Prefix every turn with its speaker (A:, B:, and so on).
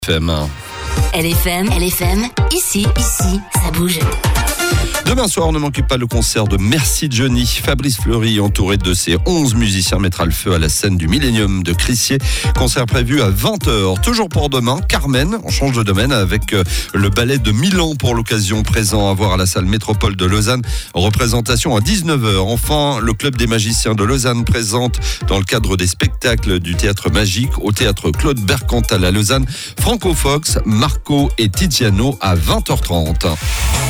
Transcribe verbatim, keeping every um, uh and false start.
A: F M.
B: L F M, L F M, ici, ici, ça bouge.
A: Demain soir, ne manquez pas le concert de Merci Johnny. Fabrice Fleury, entouré de ses onze musiciens, mettra le feu à la scène du Millennium de Crissier. Concert prévu à vingt heures. Toujours pour demain, Carmen, on change de domaine avec le ballet de Milan pour l'occasion, présent à voir à la salle Métropole de Lausanne. Représentation à dix-neuf heures. Enfin, le Club des magiciens de Lausanne présente dans le cadre des spectacles du théâtre magique au théâtre Claude Bercantal à Lausanne, Franco Fox, Marco et Tiziano à vingt heures trente.